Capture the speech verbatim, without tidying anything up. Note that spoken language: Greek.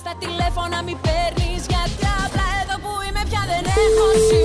Στα τηλέφωνα μη παίρνεις, γιατί απλά εδώ που είμαι πια δεν έχω σημασία.